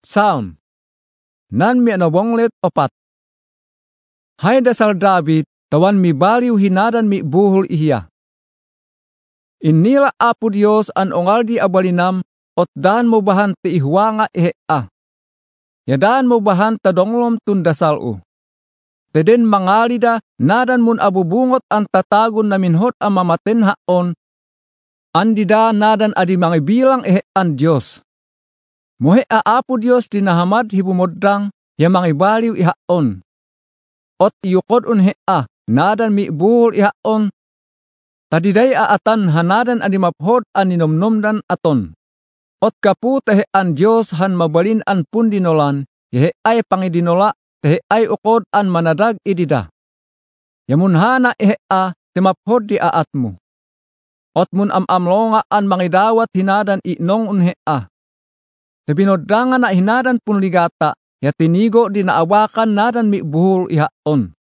Psalm nan mi anawonglet opat. Hay dasal David tawan mi baliw hinadan mi buhol ihiya. Inila Apo Dios an ongal di abalinam ot daan mo bahan ti ihwanga ihea. Yadaan mo bahan tadonglom tun dasal u. Teden mangalida nadan mun abubungot ang tatagon na minhot ang mamaten haon. Andida nadan adi mangibilang an Diyos. Mohe a Apo Diyos dinahamad hibumodang ya mangibaliw ihaon. Ot yukod un hea nadan mi buhol ihaon. Tadiday aatan hanadan adi maphod an ninomnomdan aton. Ot kapu tehe an Diyos han mabalin an pundinolan yehe ay pangidinola tehe ay ukod an manadag idida. Yamunhana ihea timaphod di aatmo. Ot mun amamlonga an mangidawat hinadan inong un hea. Tebinodangan na hinadan punligata ya tinigo di naawakan nadan mi buhol ihaon.